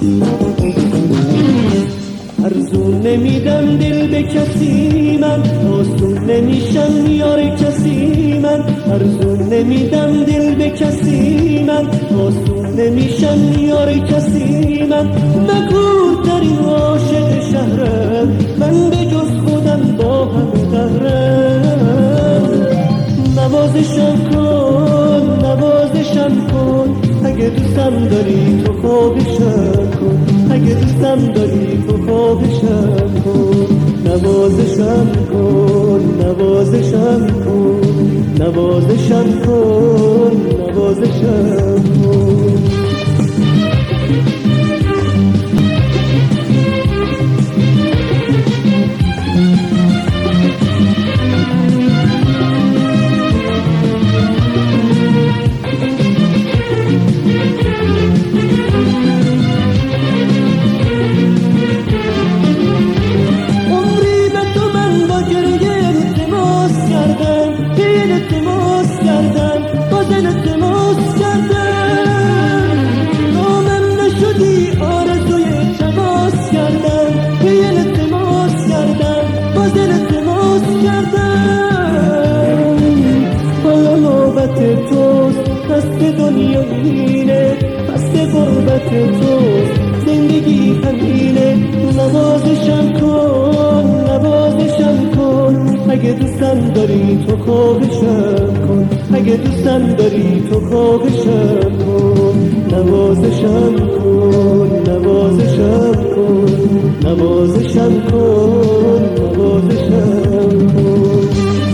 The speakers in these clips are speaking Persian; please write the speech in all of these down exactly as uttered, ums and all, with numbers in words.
ارزون نمیدم دل به کسی من، آسون نمیشم یار کسی من. ارزون نمیدم دل به کسی من، آسون نمیشم یار کسی من. مکورترین عاشق شهرم، من به جز خودم با همه دهرم. نوازشم کن نوازشم کن، اگه دوستم داری تو خوابشم کن. اگه دوستم داری تو خوابشم کن. نوازشم کن نوازشم کن، نوازشم کن نوازشم کن. دنیا اینه، قصد غربت توست، زندگی همینه. نوازشم کن نوازشم کن، اگه دوستم داری تو خوابشم کن. اگه دوستم داری تو خوابشم کن. نوازشم کن نوازشم کن، نوازشم کن نوازشم کن.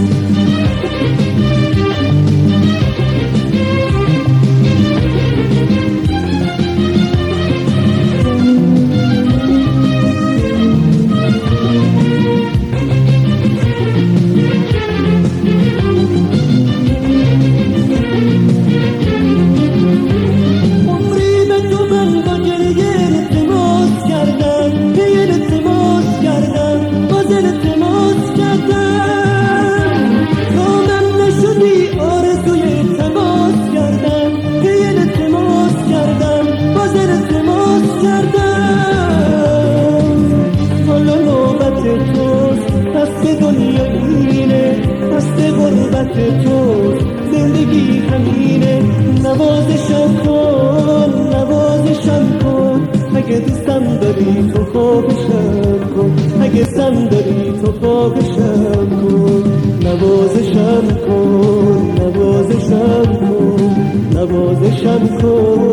دنیا اینه، قصد غربت توست، زندگی همینه. نوازشم کن نوازشم کن، اگه دوستم داری تو خوابشم کن. اگه دوستم داری تو خوابشم کن. نوازشم کن نوازشم کن، نوازشم کن.